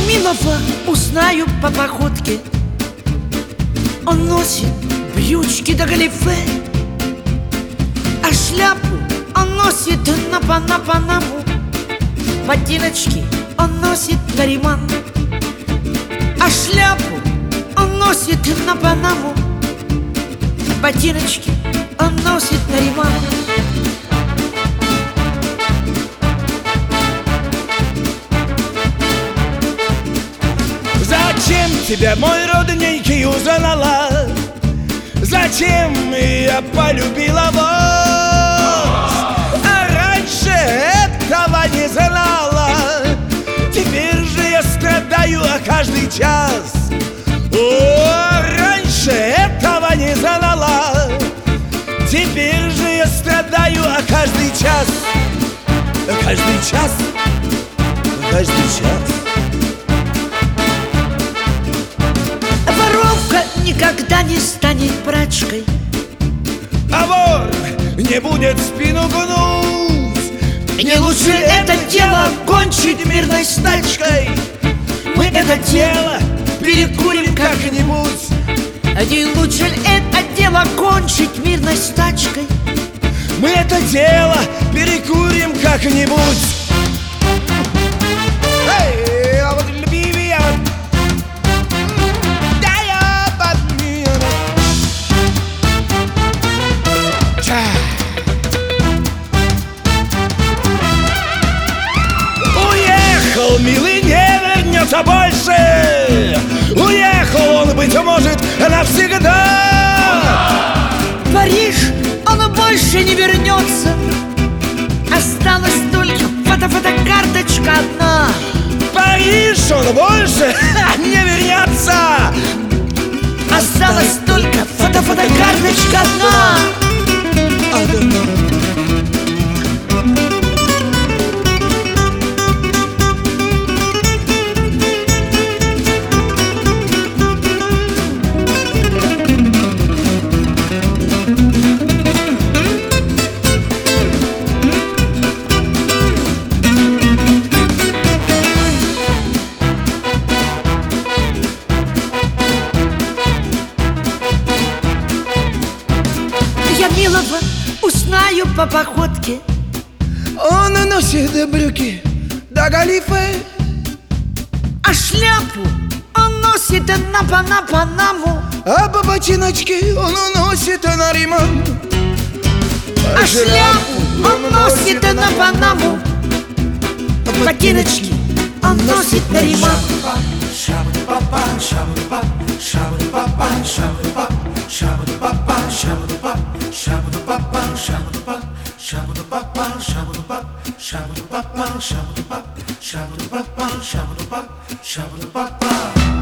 милого узнаю по походке. Он носит брючки до галифе, а шляпу он носит на Панаму. Ботиночки он носит на Риман, а шляпу он носит на Панаму. Ботиночки он носит на Риман. Зачем тебя, мой родненький, узнала? Зачем я полюбила вас? А раньше этого не знала. Теперь же я страдаю каждый час. О, раньше этого не знала. Теперь же я страдаю каждый час. Каждый час. Каждый час. Воровка никогда не станет прачкой, а вор не будет спину гнуть. не лучше это дело кончить мирной стачкой. Мы это дело перекурим как-нибудь. Не лучше это дело кончить мирной стачкой. Мы это дело перекурим как-нибудь. Уехал, милый, не вернется больше. Уехал он, быть может, навсегда. Париж, он больше не вернется. Осталась только фотокарточка одна. Париж, он больше не вернется. Осталась только фотокарточка одна. Я милого узнаю по походке. Он носит брюки до галифе, А шляпу он носит на Панаму. а ботиночки он носит на Риман. А шляпу он носит на Панаму. Ботиночки он носит на Риман. Shabba